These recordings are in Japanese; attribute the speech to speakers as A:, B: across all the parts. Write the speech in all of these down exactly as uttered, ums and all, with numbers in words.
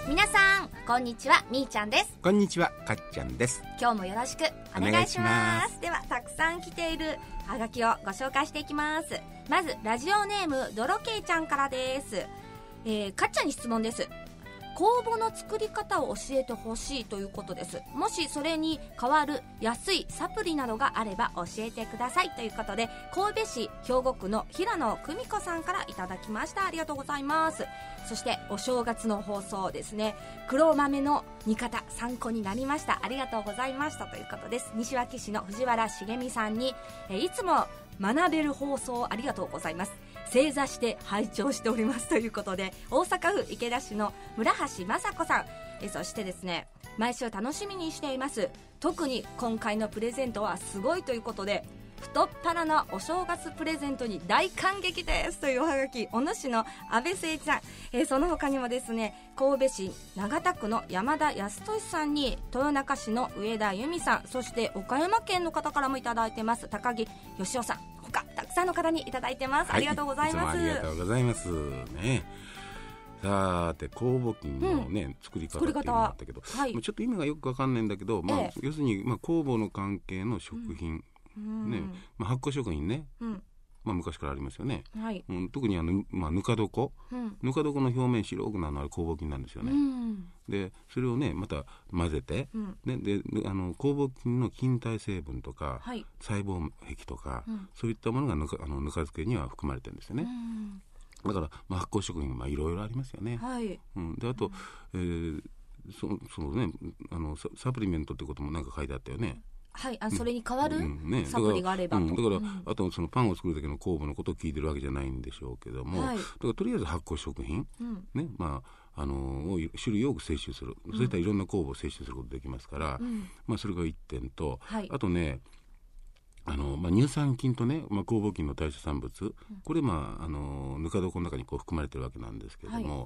A: 皆さんこんにちは、みーちゃんです。
B: こんにちは、かっちゃんです。
A: 今日もよろしくお願いします。ではたくさん来ているハガキをご紹介していきます。まずラジオネームドロケイちゃんからです。えー、かっちゃんに質問です。酵母の作り方を教えてほしいということです。もしそれに代わる安いサプリなどがあれば教えてくださいということで、神戸市兵庫区の平野久美子さんからいただきました。ありがとうございます。そしてお正月の放送ですね、黒豆の煮方参考になりました。ありがとうございましたということです。西脇市の藤原茂美さんに、えいつも学べる放送ありがとうございます、正座して拝聴しておりますということで、大阪府池田市の村橋雅子さん、えそしてですね、毎週楽しみにしています。特に今回のプレゼントはすごいということで、太っ腹なお正月プレゼントに大感激ですというおはがき、お主の安倍誠一さん、えー、その他にもですね、神戸市長田区の山田康俊さんに、豊中市の上田由美さん、そして岡山県の方からもいただいてます。高木義雄さん、他たくさんの方にいただいてます、はい、ありがとうございます。
B: いつもありがとうございますね。さて酵母菌の、ね、うん、作り方っていうのがあったけど、はい、ちょっと意味がよく分かんないんだけど、まあ、ええ、要するに、まあ、酵母の関係の食品、うんね、まあ、発酵食品ね、うん、まあ、昔からありますよね、はい、うん、特にあの、まあ、ぬか床、うん、ぬか床の表面白くなるのは酵母菌なんですよね、うん、でそれをねまた混ぜて、うん、ね、であの酵母菌の菌体成分とか、はい、細胞壁とか、うん、そういったものがぬか、あのぬか漬けには含まれてるんですよね、うん、だから、まあ、発酵食品いろいろありますよね、はい、うん、であと、うん、えー、そそのね、あの サ, サプリメントってこともなんか書いてあったよね。
A: はい、あ、それに代わる、うんね、サプリがあればと、
B: うん、だから、うん、あとそのパンを作る時の酵母のことを聞いてるわけじゃないんでしょうけども、はい、だからとりあえず発酵食品、うん、ね、まああのー、種類多く摂取する、うん、そういったいろんな酵母を摂取することができますから、うん、まあ、それがいってんと、はい、あとね、あのまあ、乳酸菌とね、まあ、酵母菌の代謝産物、うん、これ、まあ、あのぬか床の中にこう含まれてるわけなんですけれども、はい、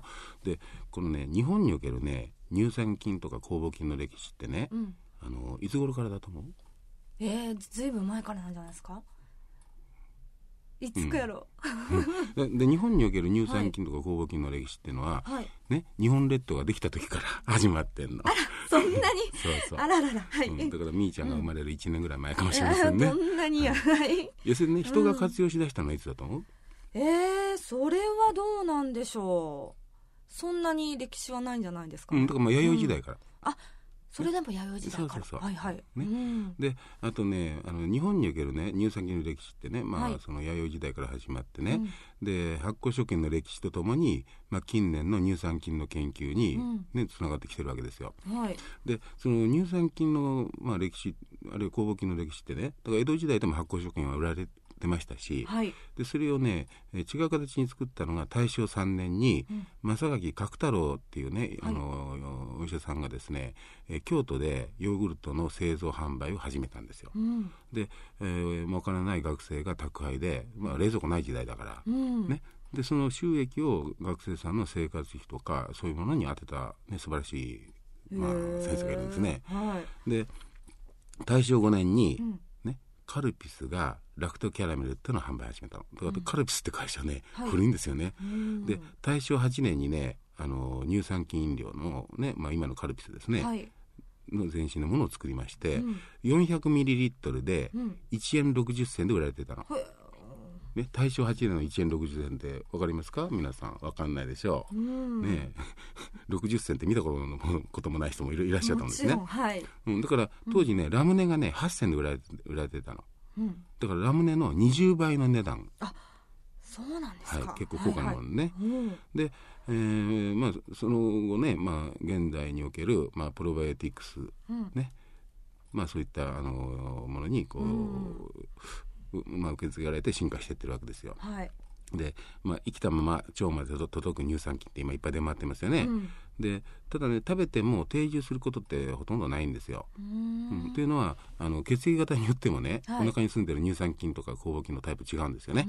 B: でこのね日本におけるね乳酸菌とか酵母菌の歴史ってね、うん、あのいつ頃からだと思う？
A: えー、ずいぶん前からなんじゃないですか？いつくやろ、
B: うん、で, で日本における乳酸菌とか酵母菌の歴史っていうのは、はいね、日本列島ができた時から始まってんの。
A: あら、そんなに
B: そうそう、
A: あららら、はい、
B: うん、だからみーちゃんが生まれるいちねんぐらい前かもしれませんね、
A: うん、どんなにや、はい、
B: 要するにね、人が活用しだしたのはいつだと思う？うん、
A: えー、それはどうなんでしょう。そんなに歴史はないんじゃないですか、ね、
B: うん、だからまあ弥生時代から、
A: うん、あ、それでも弥生時代から、
B: そうそうそう、
A: はいはい、
B: ね、
A: うん、
B: であとね、あの日本におけるね乳酸菌の歴史ってね、まあ、はい、その弥生時代から始まってね、うん、で発酵食品の歴史とともに、まあ、近年の乳酸菌の研究に、ね、つながってきてるわけですよ、はい、でその乳酸菌の、まあ、歴史、あるいは酵母菌の歴史ってね、だから江戸時代でも発酵食品は売られて出ましたし、はい、でそれをね違う形に作ったのが大正さんねんに、うん、正垣角太郎っていうね、はい、あのお医者さんがですね、え京都でヨーグルトの製造販売を始めたんですよ、うん、で、えーまあ、お金ない学生が宅配で、まあ、冷蔵庫ない時代だから、うん、ね、でその収益を学生さんの生活費とかそういうものに当てた、ね、素晴らしい、まあ、先生がいるんですね、はい、で大正ごねんに、うんね、カルピスがラクトキャラメルっていうのを販売始めたの。だからカルピスって会社ね、うん、古いんですよね、はい、で大正はちねんにね、あの乳酸菌飲料のね、まあ、今のカルピスですね、はい、の前身のものを作りまして、うん、よんひゃくミリリットル でいちえんろくじゅっせんで売られてたの、うんね、大正はちねんのいちえんろくじゅっせんって分かりますか？皆さん分かんないでしょう、うんね、ろくじゅっせんって見たことのこともない人もいらっしゃったんですね、はい、うん、だから当時ね、うん、ラムネがねはっせんで売られて、売られてたの、うん、だからラムネのにじゅうばいの値段。
A: あ、そうなんですか、
B: はい、結構高価なものね、はいはい、うん、で、えーまあ、その後ね、まあ、現代における、まあ、プロバイオティクス、うん、ね、まあ、そういったあのものにこう、うんまあ、受け継がれて進化していってるわけですよ、はい、で、まあ、生きたまま腸まで届く乳酸菌って今いっぱい出回ってますよね、うん、でただね、食べても定住することってほとんどないんですよ。うーん、うん、というのはあの血液型によってもね、はい、お腹に住んでる乳酸菌とか酵母菌のタイプ違うんですよね。うん、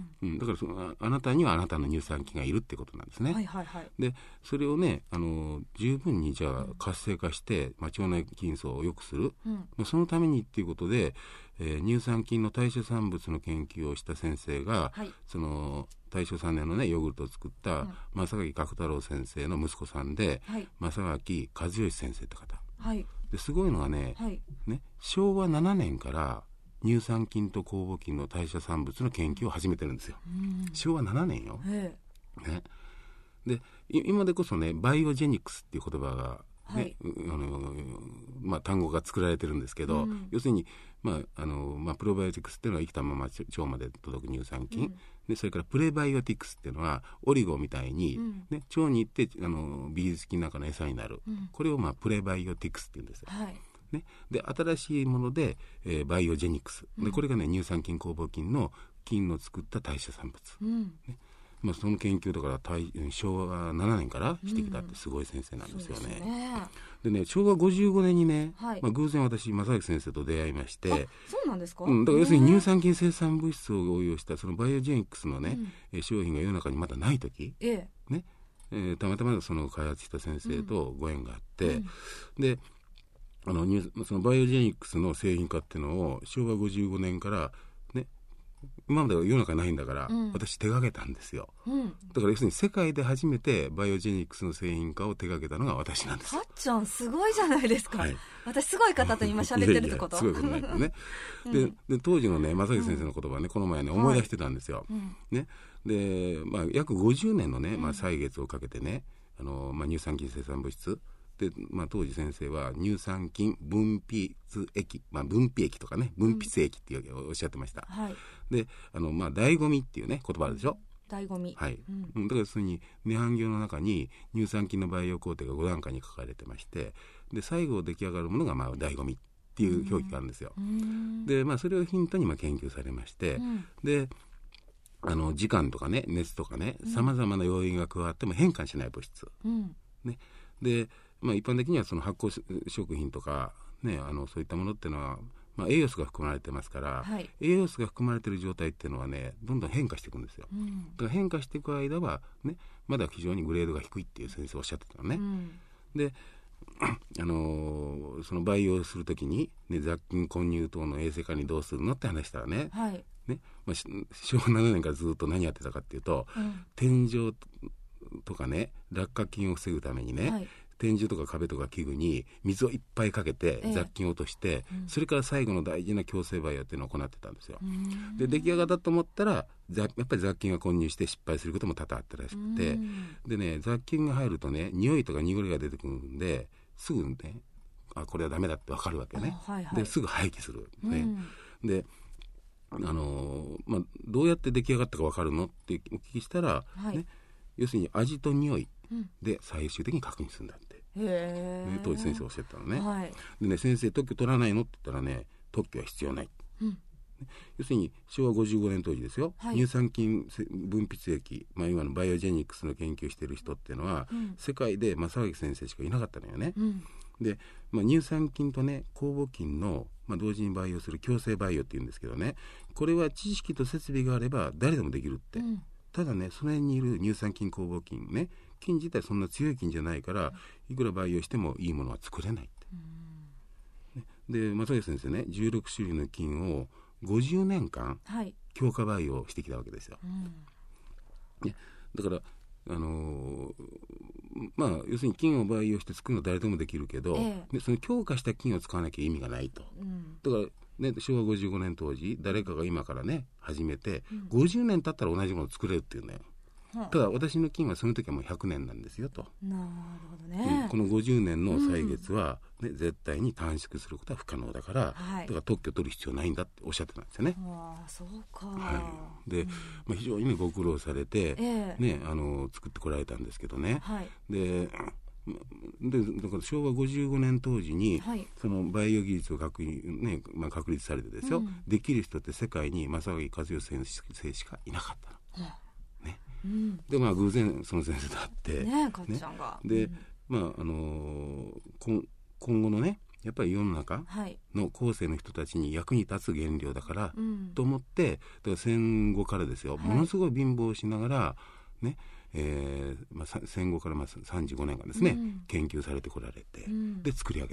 B: うん、だからその あ, あなたにはあなたの乳酸菌がいるってことなんですね、はいはいはい、でそれをねあの十分にじゃあ活性化して、まあ、腸内菌層を良くする、うんまあ、そのためにっていうことで、えー、乳酸菌の代謝産物の研究をした先生が、はい、その大正さんねんのねヨーグルトを作った、うん、正垣角太郎先生の息子さんんで、はい、正脇和義先生って方、
A: はい、
B: ですごいのはね、はい、ねしょうわななねんから乳酸菌と酵母菌の代謝産物の研究を始めてるんですよ。しょうわななねんよ、ね、で今でこそねバイオジェニクスっていう言葉がね、はい、あのまあ、単語が作られてるんですけど、うん、要するに、まああのまあ、プロバイオティクスっていうのは生きたまま腸まで届く乳酸菌、うん、でそれからプレバイオティクスっていうのはオリゴみたいに、うんね、腸に行ってあのビフィズ菌の中の餌になる、うん、これを、まあ、プレバイオティクスっていうんですよ、はいね、で新しいもので、えー、バイオジェニクスでこれがね乳酸菌酵母菌の菌の作った代謝産物、うんねまあ、その研究だからしょうわななねんからしてきたってすごい先生なんですよね。うん、ねでねしょうわごじゅうごねんにね、はいまあ、偶然私正行先生と出会いまして。あ
A: そうなんですか、
B: うん、だから要するに乳酸菌生産物質を応用したそのバイオジェニクスのね、うん、商品が世の中にまだない時、ええねえー、たまたまその開発した先生とご縁があって、うん、であのそのバイオジェニクスの製品化っていうのをしょうわごじゅうごねんからね今までは世の中ないんだから、うん、私手掛けたんですよ、うん、だから要するに世界で初めてバイオジェニクスの製品化を手掛けたのが私なんです。
A: かっちゃんすごいじゃないですか、はい、私すごい方と今喋ってるってこと？
B: いやいやすごいことないけどね、うん、で, で当時のね正行先生の言葉ね、うん、この前ね思い出してたんですよ、はいねでまあ、約ごじゅうねんのね、まあ、歳月をかけてねあの、まあ、乳酸菌生産物質で、まあ、当時先生は乳酸菌分泌液、まあ、分泌液とかね分泌液っておっしゃってました、うんはい、であの、まあ、醍醐味っていうね言葉あるでしょ、
A: 醍醐味、
B: はい、うん、だから要するに涅槃経の中に乳酸菌の培養工程がご段階に書かれてまして、で最後出来上がるものがまあ醍醐味っていう表記があるんですよ、うん、で、まあ、それをヒントにまあ研究されまして、うん、であの時間とかね熱とかねさまざまな要因が加わっても変化しない物質、うんね、でまあ、一般的にはその発酵食品とか、ね、あのそういったものっていうのは、まあ、栄養素が含まれてますから、はい、栄養素が含まれている状態っていうのはねどんどん変化していくんですよ、うん、だから変化していく間は、ね、まだ非常にグレードが低いっていう先生おっしゃってたのね、うん、で、あのー、その培養するときに、ね、雑菌混入等の衛生管理どうするのって話したらね、はいねまあ、しょうわななねんからずっと何やってたかっていうと、うん、天井とかね落下菌を防ぐためにね、はい天井とか壁とか器具に水をいっぱいかけて雑菌を落として、ええうん、それから最後の大事な共生培養っていうのを行ってたんですよ。で出来上がったと思ったらやっぱり雑菌が混入して失敗することも多々あったらしくて、でね雑菌が入るとね匂いとか濁りが出てくるんですぐねあこれはダメだって分かるわけね、はいはい、ですぐ廃棄する、ね、であのーまあ、どうやって出来上がったか分かるのってお聞きしたら、はいね、要するに味と匂いで最終的に確認するんだって、うんね、当時先生おっしゃったのね、はい、でね先生特許取らないのって言ったらね特許は必要ない、うん、要するにしょうわごじゅうごねん当時ですよ、はい、乳酸菌分泌液、まあ、今のバイオジェニクスの研究している人っていうのは、うん、世界で正行先生しかいなかったのよね、うんでまあ、乳酸菌とね酵母菌の、まあ、同時に培養する共生培養っていうんですけどねこれは知識と設備があれば誰でもできるって、うん、ただねその辺にいる乳酸菌酵母菌ね菌自体そんな強い菌じゃないからいくら培養してもいいものは作れないって、うんね、で正行先生ねじゅうろくしゅるいの菌をごじゅうねんかん強化培養してきたわけですよ、うんね、だからあのー、まあ要するに菌を培養して作るのは誰でもできるけど、ええ、でその強化した菌を使わなきゃ意味がないと、うん、だからねしょうわごじゅうごねん当時誰かが今からね始めて、うん、ごじゅうねん経ったら同じものを作れるっていうんだよ、ただ私の菌はその時はもうひゃくねんなんですよと。
A: なるほどね、
B: このごじゅうねんの歳月は、ねうん、絶対に短縮することは不可能だから、はい、だから特許取る必要ないんだっておっしゃってたんですよね。
A: ああそうか、
B: はい、で、うんまあ、非常に、ね、ご苦労されて、えーね、あの作ってこられたんですけどね、はい、ででだからしょうわごじゅうごねん当時に、はい、そのバイオ技術を確,、ねまあ、確立されてですよ、うん、できる人って世界に正行和義先生しかいなかったの、うんうん、でまあ偶然その先生と会って
A: ねかっちゃんが、
B: ね、で、うん、まああのー、今, 今後のねやっぱり世の中の後世の人たちに役に立つ原料だから、うん、と思ってだから戦後からですよ、はい、ものすごい貧乏しながらねえーまあ、戦後からまあさんじゅうごねんかんですね、うん、研究されてこられて、うん、で作り上げた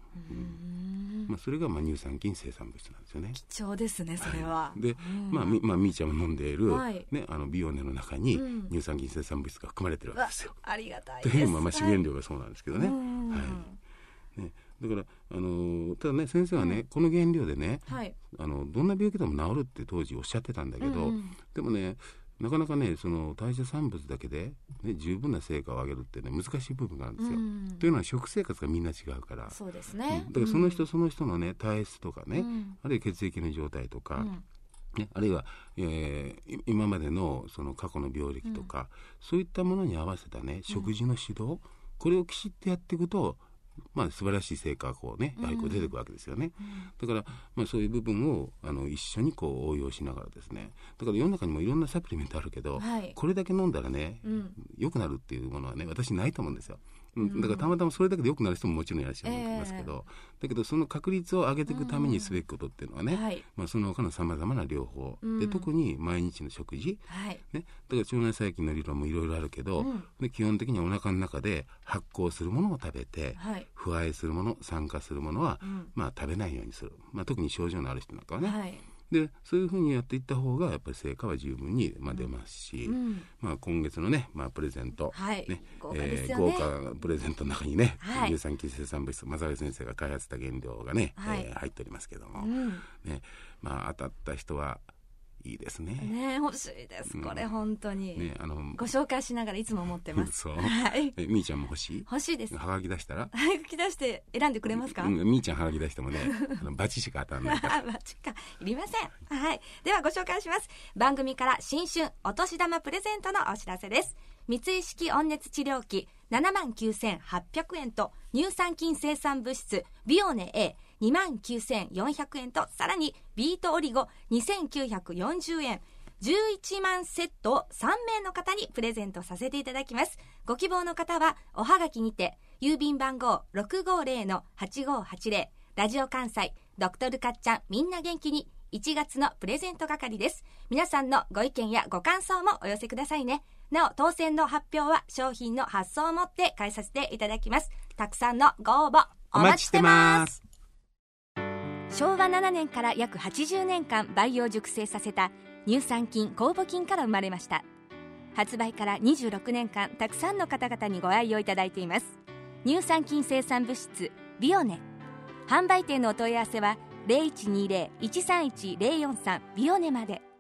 B: うんまあ、それがまあ乳酸菌生産物質なんですよね。
A: 貴重ですねそれは、
B: はい、で、まあみまあ、みーちゃんも飲んでいる、はいね、あのビオネの中に乳酸菌生産物質が含まれてるわけですよ、
A: うん、ありがたいです。
B: というのもまあ主原料がそうなんですけどね、はいね、だからあのー、ただね先生はね、うん、この原料でね、はい、あのどんな病気でも治るって当時おっしゃってたんだけど、うんうん、でもねなかなかねその代謝産物だけで、ね、十分な成果を上げるってね難しい部分があるんですよ、うん、というのは食生活がみんな違うから。
A: そうですね、
B: うん、だからその人その人のね体質とかね、うん、あるいは血液の状態とか、うんね、あるいは、えー、今までのその過去の病歴とか、うん、そういったものに合わせたね食事の指導、うん、これをきちっとやっていくとまあ、素晴らしい成果がこうねやはりこう出てくるわけですよね、うん、だから、まあ、そういう部分をあの一緒にこう応用しながらですね、だから世の中にもいろんなサプリメントあるけど、はい、これだけ飲んだらね、うん、良くなるっていうものはね私ないと思うんですよ。うん、だからたまたまそれだけで良くなる人ももちろんいらっしゃいますけど、えー、だけどその確率を上げていくためにすべきことっていうのはね、うんはいまあ、その他のさまざまな療法、うん、で特に毎日の食事、はいね、だから腸内細菌の理論もいろいろあるけど、うん、で基本的にはお腹の中で発酵するものを食べて、はい、腐敗するもの酸化するものは、うんまあ、食べないようにする、まあ、特に症状のある人なんかはね、はいでそういうふうにやっていった方がやっぱり成果は十分に、まあ、出ますし、うんまあ、今月のね、まあ、プレゼント、はいね豪華ですよね、えー、豪華プレゼントの中にね、はい、乳酸菌生産物質正上先生が開発した原料がね、はいえー、入っておりますけども、うんねまあ、当たった人はいいですね。
A: ね欲しいです、うん、これ本当に、ね、あのご紹介しながらいつも思ってます
B: そう、はい、えみーちゃんも欲しい？
A: 欲しいです。
B: はがき出したらは
A: がき出して選んでくれますか？
B: うん、みーちゃんはがき出してもねあのバチしか当たらないから
A: バチかいりません。はい、ではご紹介します。番組から新春お年玉プレゼントのお知らせです。三井式温熱治療器ななまんきゅうせんはっぴゃくえんと乳酸菌生産物質ビオネ Aにまんきゅうせんよんひゃくえんとさらにビートオリゴにせんきゅうひゃくよんじゅうえんじゅういちまんセットをさんめいの方にプレゼントさせていただきます。ご希望の方はおはがきにて郵便番号 ろくごーぜろのはちごーはちぜろ ラジオ関西ドクトルかっちゃんみんな元気にいちがつのプレゼント係です。皆さんのご意見やご感想もお寄せくださいね。なお当選の発表は商品の発送をもって返させていただきます。たくさんのご応募お待ちしてます。しょうわななねんから約はちじゅうねんかん培養熟成させた乳酸菌酵母菌から生まれました。発売からにじゅうろくねんかんたくさんの方々にご愛用いただいています。乳酸菌生産物質ビオネ。販売店のお問い合わせは ゼロいちにゼロ いちさんいち ゼロよんさん ビオネまで。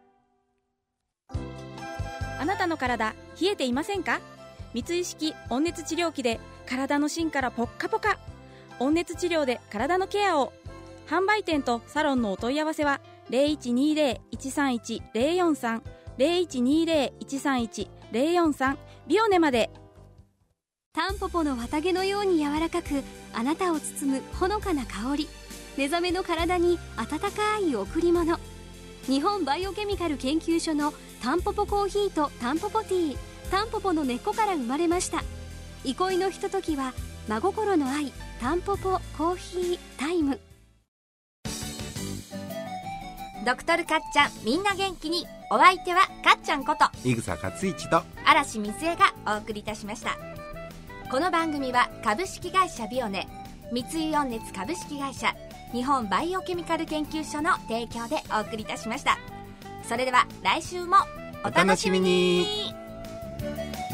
C: あなたの体冷えていませんか？三井式温熱治療器で体の芯からポッカポカ。温熱治療で体のケアを。販売店とサロンのお問い合わせは ゼロいちにゼロ いちさんいち ゼロよんさん ゼロいちにゼロ いちさんいち ゼロよんさん ビオネまで。
D: タンポポの綿毛のように柔らかくあなたを包むほのかな香り。目覚めの体に温かい贈り物。日本バイオケミカル研究所のタンポポコーヒーとタンポポティー。タンポポの根っこから生まれました。憩いのひとときは真心の愛。タンポポコーヒータイム。
A: ドクトルかっちゃんみんな元気に。お相手はかっちゃんこと
B: 井草克一と
A: 嵐水江がお送りいたしました。この番組は株式会社ビオネ、三井温熱株式会社、日本バイオケミカル研究所の提供でお送りいたしました。それでは来週もお楽しみに。